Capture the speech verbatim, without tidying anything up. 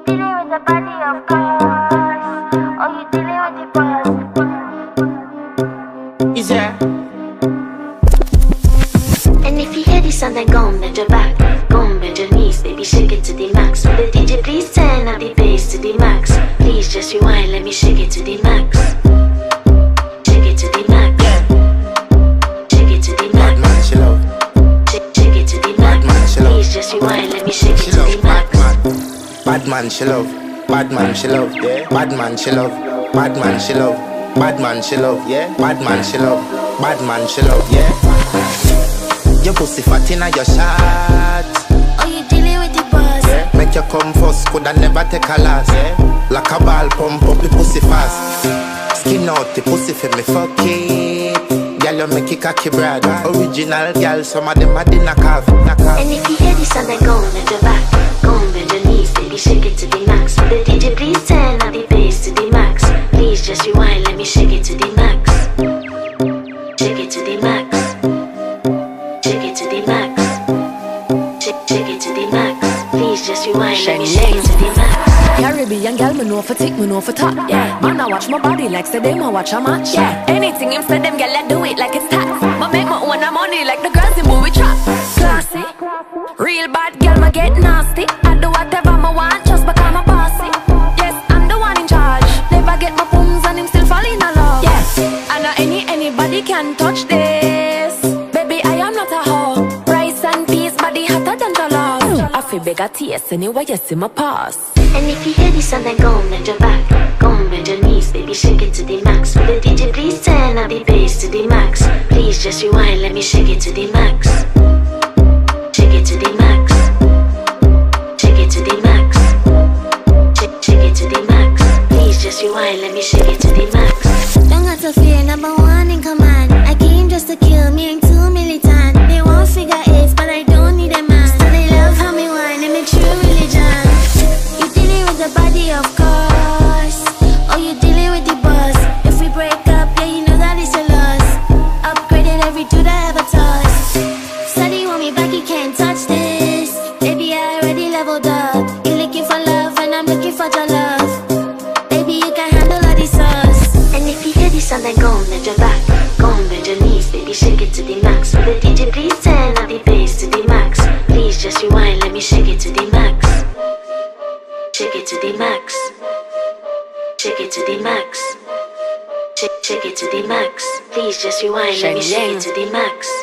dealing with the body of course, or you dealing with the boss. Is there? And if you hear this sound, then go and bend your back, go and bend your knees, baby, shake it to the max. Will the D J please turn up the bass to the max? Please just rewind, let me shake it to the max. Shake it to the max. Yeah. Shake it to the max. Bad man, she love. Shake, shake it to the max. Bad man, she love. Please just rewind, let me shake it She to love. the max. Bad man. Bad man, she love. Bad man, she love. Yeah. Bad man, she love. Bad man, she love. Bad man, she love. Yeah. Bad man, she love. Bad man, she love. Yeah. Your pussy fat inna your shot. Oh, you dealing with the boss? Yeah. Make you come first, coulda never take a last. Yeah. Like a ball pump up the pussy fast. Skin out the pussy for me fuck it. Girl, you make it cocky brad. Original girl, some of them a di knock off, knock off. And if you hear this sound, then go and bend your back, go and bend your knees, baby, shake it to the max. Will the D J please turn up the bass to the max? Please just rewind, let me shake it to the max. Shake it to the max. Shake it to the max. Shake, shake it to the max. Please just rewind, let me shake it to the max. Caribbean girl, me know for tick, me know for top, yeah. Man, I watch my body like say them, I watch a match, yeah. Anything him say them, girl, I do it like it's tax. But make my own money like the girls in movie trap. Classy, real bad girl, me get nasty. I do whatever I want, just because I'm bossy. Yes, I'm the one in charge. Never get my pums and him still fall in love. Yes, I know any anybody can touch this. Baby, I am not a hoe. Rice and peas, body hotter than the love. I feel big a taste anyway, you see my pass. And if you hear this sound, then go and bend your back, go and bend your knees, baby, shake it to the max. Will the D J please turn up the bass to the max? Please just rewind, let me shake it to the max. Shake it to the max. Shake it to the max. Shake, shake it to the max. Please just rewind, let me shake it to the max. Don't got to fear, number one in command. I came just to kill, me ain't too militant. They won't figure eight, but I don't need a man. So they love how me whine, and me true religion. You dealing with the body, of course, or you dealing with the boss. If we break up, yeah, you know that it's a loss. Upgraded every dude I ever touched. Steady want me back, you can't touch this. Baby, I already leveled up. You're looking for love, and I'm looking for your love. Baby, you can handle all this sauce. And if you hear this sound, then go and bend your back, go and bend your knees, baby, shake it to the max. Will the D J please turn up the bass to the max? Please just rewind, let me shake it to the max. Shake it to the max. Shake it to the max. Shake, shake it to the max. Please just rewind, let me shake it to the max.